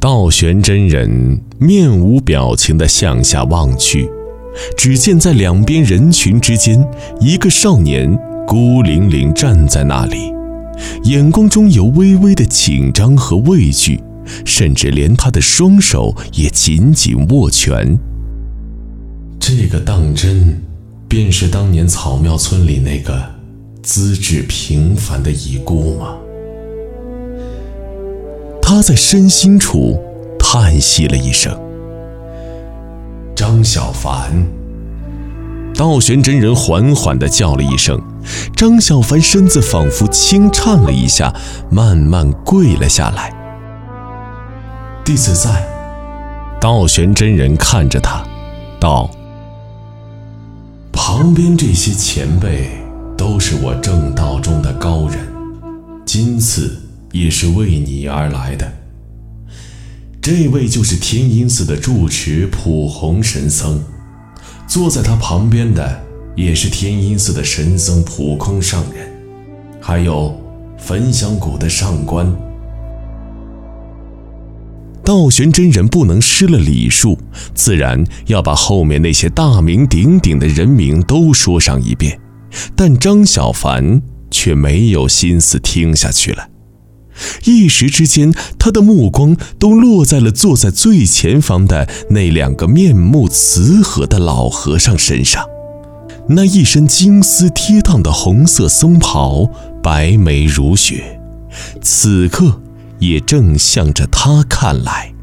道玄真人面无表情地向下望去，只见在两边人群之间，一个少年孤零零站在那里，眼光中有微微的紧张和畏惧，甚至连他的双手也紧紧握拳。这个当真便是当年草庙村里那个资质平凡的遗孤吗？他在身心处叹息了一声。张小凡。道玄真人缓缓地叫了一声，张小凡身子仿佛轻颤了一下，慢慢跪了下来。弟子在。道玄真人看着他道，旁边这些前辈都是我正道中的高人，今次也是为你而来的。这位就是天音寺的住持普弘神僧，坐在他旁边的也是天音寺的神僧普空上人，还有焚香谷的上官。道玄真人不能失了礼数，自然要把后面那些大名鼎鼎的人名都说上一遍，但张小凡却没有心思听下去了。一时之间，他的目光都落在了坐在最前方的那两个面目慈和的老和尚身上。那一身金丝贴烫的红色僧袍，白眉如雪，此刻也正向着他看来。